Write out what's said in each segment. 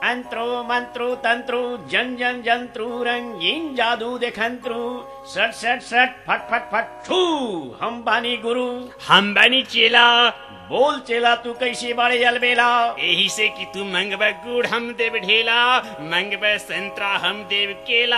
अंतरो मंत्रो तंत्रो जन जन जंत्रु रंगीन जादू देखंत्रु सट सट सट फट फट फट छू हम बानी गुरु हम बानी चेला। बोल चेला तू कैसे बाड़े अलबेला। यही से कि तू मंगब गुड़ हम देव ढेला, मंगब संतरा हम देव केला।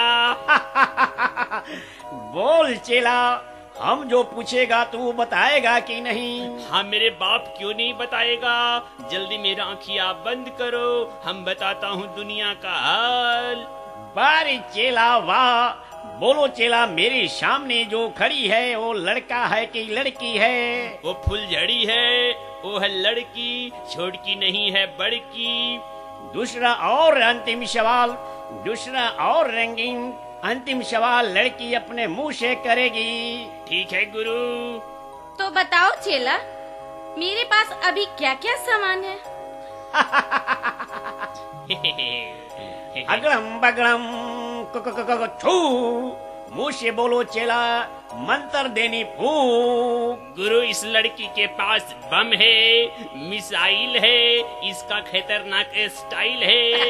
बोल चेला हम जो पूछेगा तू बताएगा कि नहीं। हाँ मेरे बाप क्यों नहीं बताएगा, जल्दी मेरा आँखियाँ बंद करो, हम बताता हूँ दुनिया का हाल। बारी चेला वाह। बोलो चेला मेरे सामने जो खड़ी है वो लड़का है कि लड़की है। वो फुलझड़ी है, वो है लड़की, छोटकी नहीं है बड़की। दूसरा और अंतिम सवाल, दूसरा और रंगीन अंतिम सवाल लड़की अपने मुंह से करेगी। ठीक है गुरु। तो बताओ चेला मेरे पास अभी क्या क्या सामान है। अगड़म बगड़म छू मुंह से बोलो चेला मंत्र देनी फूक। गुरु इस लड़की के पास बम है, मिसाइल है, इसका खतरनाक स्टाइल है।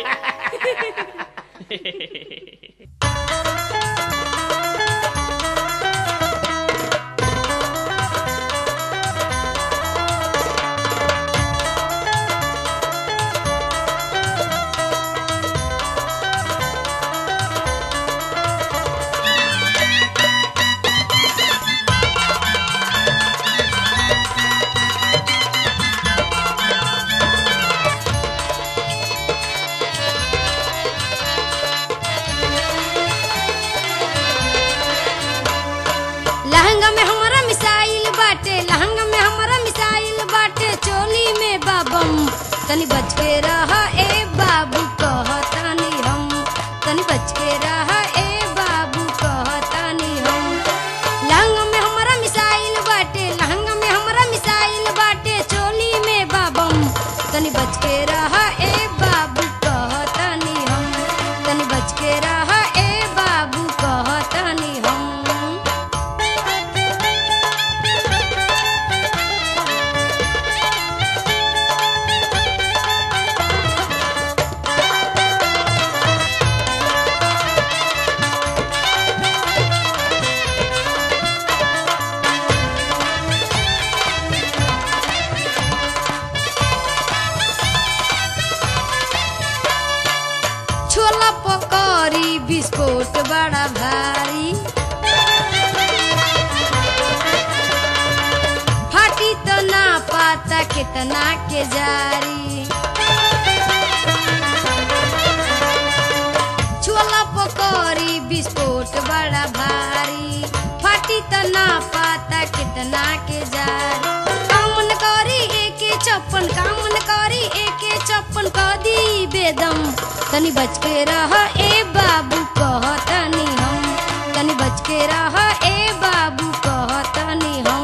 तनी बच के रहा ए बाबू कहतानी हम, तनी बच के रहा ए बाबू कहतानी हम। लहंगा में हमारा मिसाइल बाटे, लहंगा में हमारा मिसाइल बाटे, चोली में बाबम। तनी बच के रहा ए बाबू कहतानी हम, तनी बच के रहा ए बाबू कहतानी हम। छोला पकौड़ी बिस्कुट बड़ा भारी, फाटी तो ना पाता कितना के जारी। छोला पकौड़ी बिस्कुट बड़ा भारी, फाटी तो ना पाता कितना के जारी। कामन करी एके चप्पन, कामन करी एके चप्पन कह दी बेदम। तनी बच के रहा ए बाबू कहतानी हम, तनी बच के रहा ए बाबू कहतानी हम।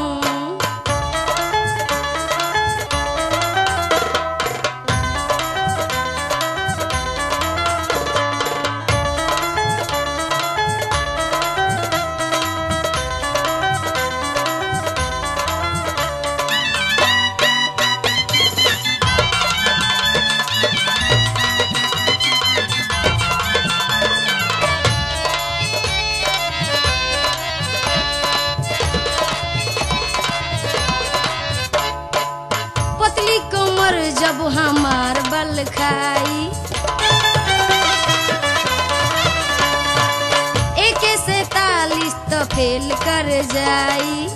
जब हमार बल खाई एके 47 तो फेल कर जाई।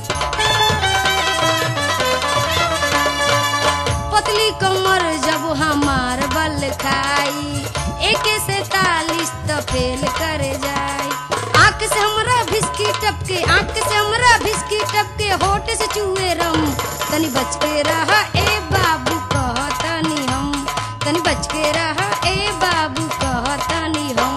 पतली कमर जब हमार बल खाई एके 47 तो फेल कर जाई। आँख से हमरा भिस्की टपके, आँख से हमरा भिस्की टपके, होठ से चूहे रम। तनी बच के रहा ए बाबू कहतानी हम, तनी बच के रहा ए बाबू कहतानी हम।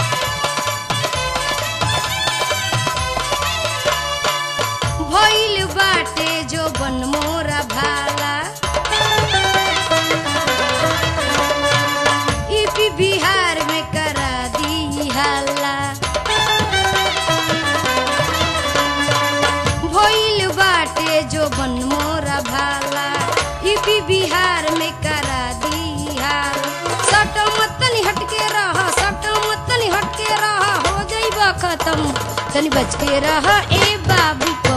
भइल जो बन मोरा भाला ई भी बिहार में करा दी हाल सटो मत तनी हटके रहा सटो मत तनी हटके रहा हो जाइबा खत्म तनी बच के रहा ए बाबू